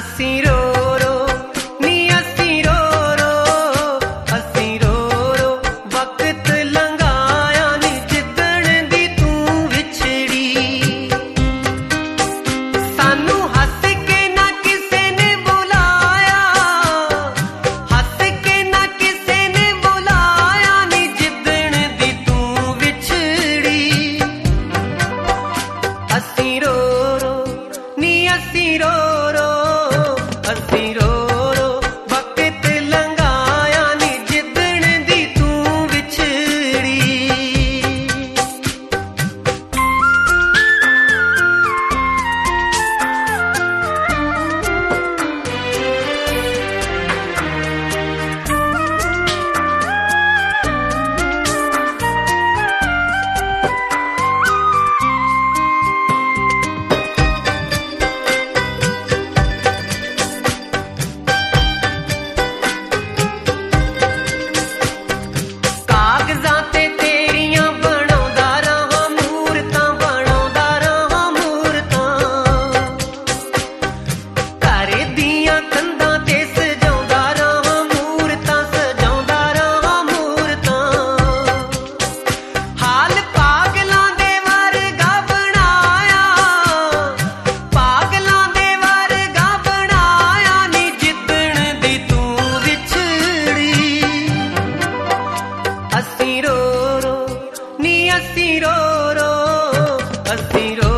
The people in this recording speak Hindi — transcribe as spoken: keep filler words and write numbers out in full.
अस्सी रो रो नी अस्सी रो रो अस्सी रो रो वक्त लंघाया नी जिदण दी तू विछड़ी सानू हस के ना किसे ने बुलाया हस के ना किसे ने बुलाया नी जिदण दी तू विछड़ी अस्सी रो रो नी अस्सी रो रो अस्सी रो रो वक्त लंघाया नी जिदण दी तू विछड़ी अस्सी रो रो नी अस्सी रो रो अस्सी रो